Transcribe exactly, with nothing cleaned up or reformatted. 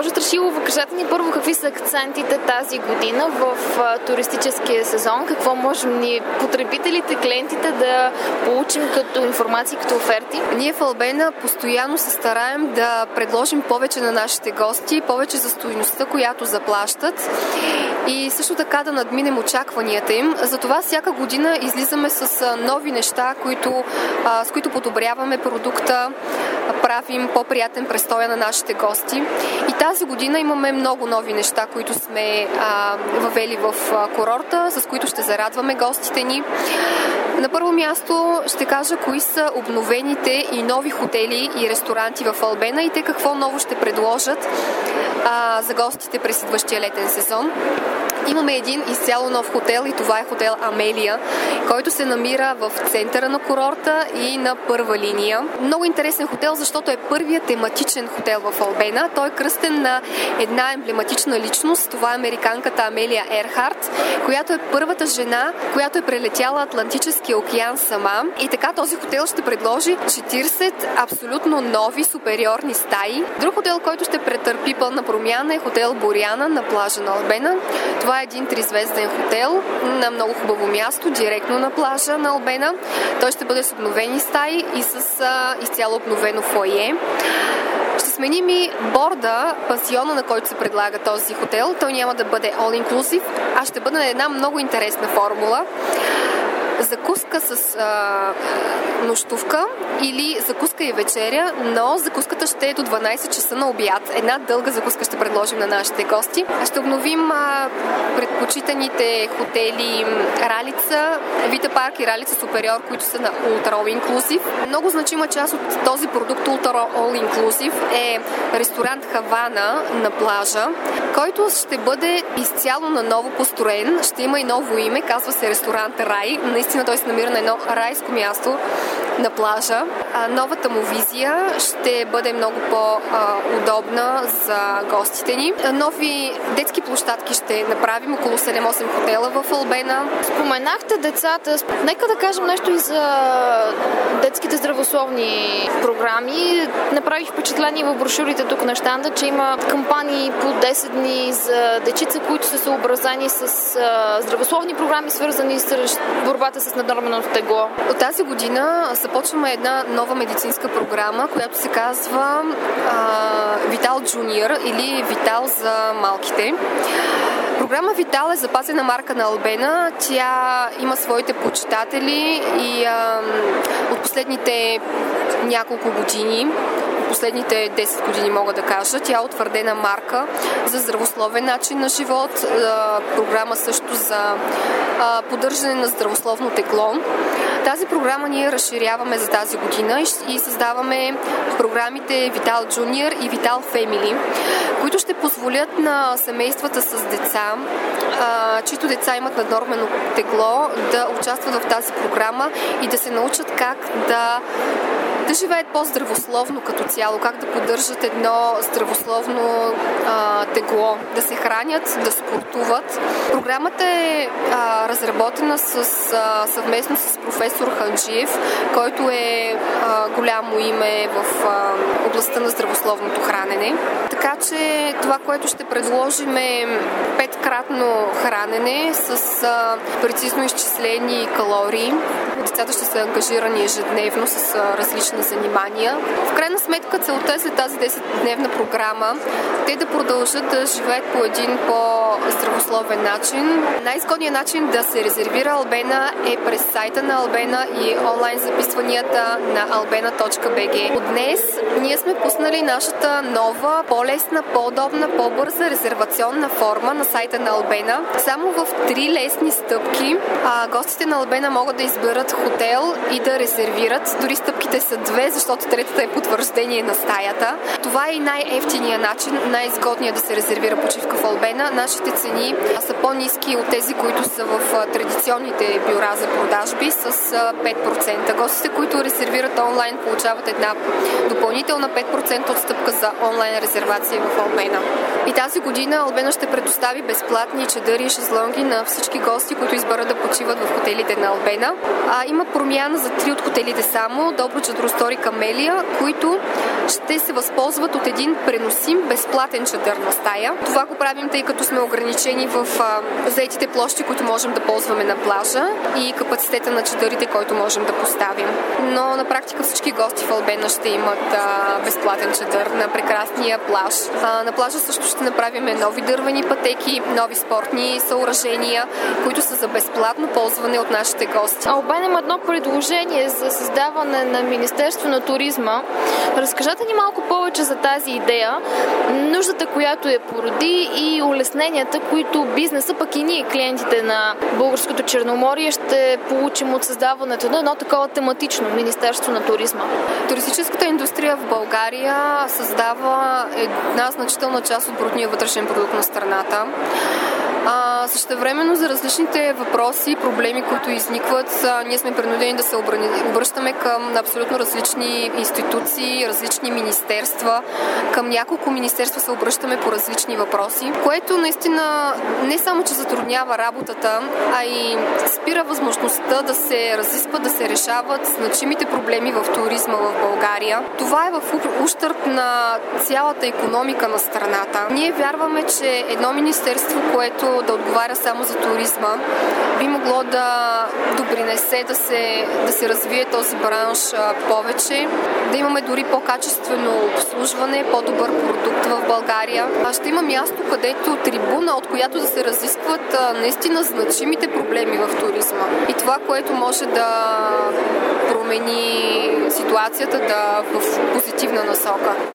Госпожо Страшилова, кажете ни първо какви са акцентите тази година в туристическия сезон, какво можем ние, потребителите, клиентите, да получим като информация, като оферти? Ние в Албена постоянно се стараем да предложим повече на нашите гости, повече за стойността, която заплащат и също така да надминем очакванията им. Затова всяка година излизаме с нови неща, които, с които подобряваме продукта, правим по-приятен престоя на нашите гости. И тази година имаме много нови неща, които сме а, въвели в курорта, с които ще зарадваме гостите ни. На първо място ще кажа кои са обновените и нови хотели и ресторанти в Албена и те какво ново ще предложат а, за гостите през идващия летен сезон. Имаме един изцяло нов хотел и това е хотел Амелия, който се намира в центъра на курорта и на първа линия. Много интересен хотел, защото е първият тематичен хотел в Албена. Той е кръстен на една емблематична личност. Това е американката Амелия Ерхарт, която е първата жена, която е прелетяла Атлантическия океан сама. И така този хотел ще предложи четиридесет абсолютно нови супериорни стаи. Друг хотел, който ще претърпи пълна промяна е хотел Боряна на плажа на Албена. Това е един тризвезден хотел на много хубаво място, директно на плажа на Албена. Той ще бъде с обновени стаи и с а, изцяло обновено фойе. Ще сменим и борда, пансиона, на който се предлага този хотел. Той няма да бъде all-inclusive, а ще бъде на една много интересна формула. Закуска с а, нощувка или закуска и вечеря, но закуската ще е до дванайсет часа на обяд. Една дълга закуска ще предложим на нашите гости. Ще обновим а, предпочитаните хотели Ралица, Вита Парк и Ралица Супериор, които са на Ultra All Inclusive. Много значима част от този продукт Ultra All Inclusive е ресторант Хавана на плажа, който ще бъде изцяло наново построен. Ще има и ново име, казва се ресторант Рай. Наистина той се намира на едно райско място на плажа. А, новата му визия ще бъде много по-удобна за гостите ни. Нови детски площадки ще направим, около седем-осем хотела в Албена. Споменахте децата. Нека да кажем нещо и за детските здравословни програми. Направих впечатление в брошурите тук на щанда, че има кампании по десет дни за дечица, които са съобразени с здравословни програми, свързани с борбата с наднорменото тегло. От тази година започваме една нова медицинска програма, която се казва Витал Junior или Витал за малките. Програма Витал е запазена марка на Албена. Тя има своите почитатели и а, от последните няколко години, от последните десет години мога да кажа, тя е утвърдена марка за здравословен начин на живот. А, програма също за а, поддържане на здравословно тегло. Тази програма ние разширяваме за тази година и, и създаваме програмите Витал Junior и Витал Family, които ще позволят на семействата с деца, а, чието деца имат наднормено тегло, да участват в тази програма и да се научат как да да живеят по-здравословно като цяло, как да поддържат едно здравословно а, тегло, да се хранят, да спортуват. Програмата е а, разработена с, а, съвместно с професор Ханджиев, който е а, голямо име в а, областта на здравословното хранене. Така че това, което ще предложим е петкратно хранене с а, прецизно изчислени калории. Децата ще са ангажирани ежедневно с а, различни занимания. В крайна сметка целта е след тази десетдневна програма те да продължат да живеят по един по-здравословен начин. Най-изгодният начин да се резервира Албена е през сайта на Албена и онлайн записванията на албена точка би джи. От днес ние сме пуснали нашата нова, по-лесна, по-удобна, по-бърза резервационна форма на сайта на Албена. Само в три лесни стъпки а, гостите на Албена могат да изберат хотел и да резервират. Дори стъпките са две, защото третата е потвърждение на стаята. Това е и най-евтиният начин, най-изгодният да се резервира почивка в Албена. Нашите цени са по-ниски от тези, които са в традиционните бюра за продажби с пет процента. Гостите, които резервират онлайн, получават една допълнителна пет процента отстъпка за онлайн резервация в Албена. И тази година Албена ще предостави безплатни чадъри и шезлонги на всички гости, които изберат да почиват в хотелите на Албена. А, има промяна за три от хотелите само, Добруджа, Дростори, Камелия, които ще се възползват от един преносим безплатен чадър на стая. Това го правим, тъй като сме ограничени в а, заетите площи, които можем да ползваме на плажа и капацитета на чадърите, който можем да поставим. Но на практика всички гости в Албена ще имат а, безплатен чадър на прекрасния плаж. А, на плажа също ще направим нови дървени пътеки, нови спортни съоръжения, които са за безплатно ползване от нашите гости. Албена има едно предложение за създаване на Министерство на туризма. Разкажете ни малко повече за тази идея, нуждата, която я породи и улесненията, които бизнеса, пък и ние, клиентите на Българското Черноморие, ще получим от създаването на едно такова тематично Министерство на туризма. Туристическата индустрия в България създава една значителна част от брутния вътрешен продукт на страната. А, същевременно за различните въпроси и проблеми, които изникват, а, ние сме принудени да се обрани, обръщаме към абсолютно различни институции, различни министерства. Към няколко министерства се обръщаме по различни въпроси, което наистина не само, че затруднява работата, а и спира възможността да се разискват, да се решават значимите проблеми в туризма в България. Това е в ущърб на цялата икономика на страната. Ние вярваме, че едно министерство, което да отговаря само за туризма, би могло да допринесе да се, да се развие този бранш повече, да имаме дори по-качествено обслужване, по-добър продукт в България. Ще има място, където трибуна, от която да се разискват наистина значимите проблеми в туризма. И това, което може да промени ситуацията да в позитивна насока.